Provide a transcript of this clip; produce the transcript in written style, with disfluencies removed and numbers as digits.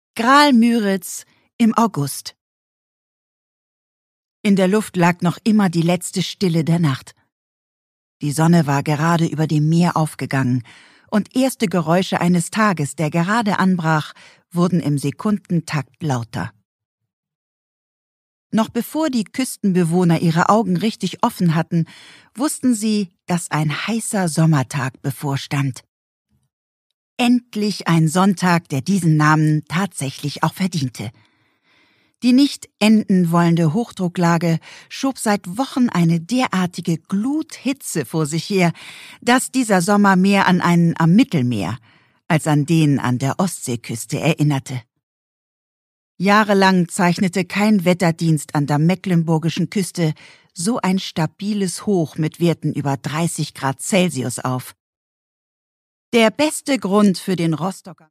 Graal-Müritz im August. In der Luft lag noch immer die letzte Stille der Nacht. Die Sonne war gerade über dem Meer aufgegangen, und erste Geräusche eines Tages, der gerade anbrach, wurden im Sekundentakt lauter. Noch bevor die Küstenbewohner ihre Augen richtig offen hatten, wussten sie, dass ein heißer Sommertag bevorstand. Endlich ein Sonntag, der diesen Namen tatsächlich auch verdiente. Die nicht enden wollende Hochdrucklage schob seit Wochen eine derartige Gluthitze vor sich her, dass dieser Sommer mehr an einen am Mittelmeer als an den an der Ostseeküste erinnerte. Jahrelang zeichnete kein Wetterdienst an der mecklenburgischen Küste so ein stabiles Hoch mit Werten über 30 Grad Celsius auf. Der beste Grund für den Rostocker